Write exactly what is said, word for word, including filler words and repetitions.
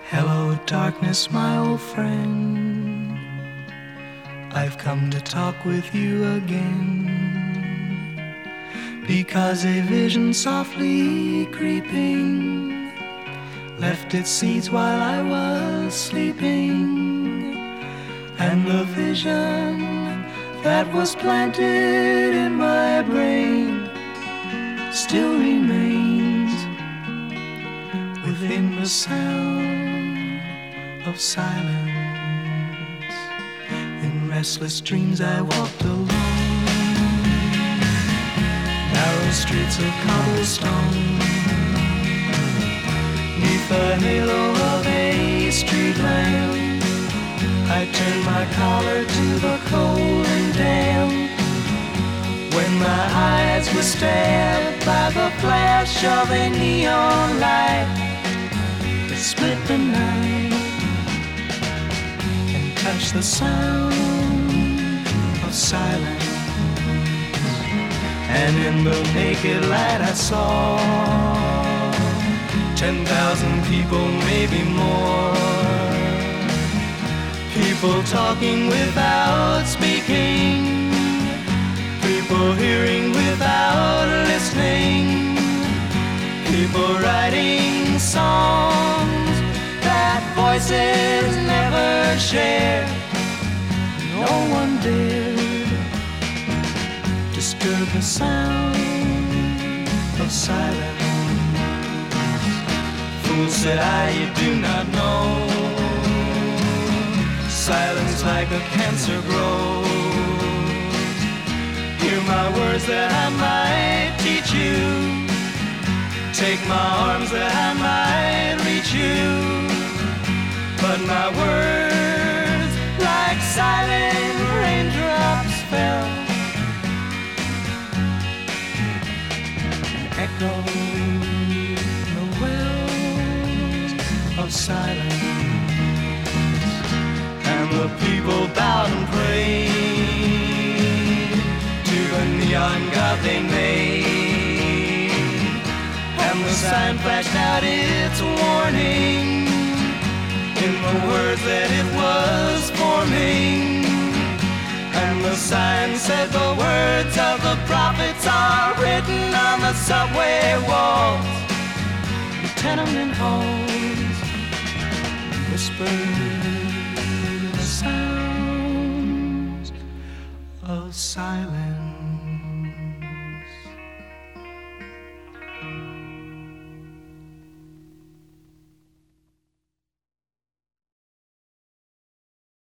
Hello, darkness, my old friend. I've come to talk with you again, because a vision softly creeping left its seeds while I was sleeping, and the vision that was planted in my brain still remains within the sound of silence. In restless dreams I walked alone narrow streets of cobblestone, neath the halo of a street lamp. I turned my collar to the cold and damp, when my eyes were stabbed by the flash of a neon light that split the night and touched the sound of silence. And in the naked light I saw ten thousand people, maybe more, people talking without speaking, people hearing without listening, people writing songs that voices never share. No one dared disturb the sound of silence. Fool, said I, you do not know, silence like a cancer grows. Hear my words that I might teach you, take my arms that I might reach you, but my words like silent raindrops fell and echoed the wells of silence. And the people bowed and prayed to the neon god they made, and the sign flashed out its warning in the words that it was forming. And the sign said the words of the prophets are written on the subway walls, the tenement halls, whispered the sounds of silence.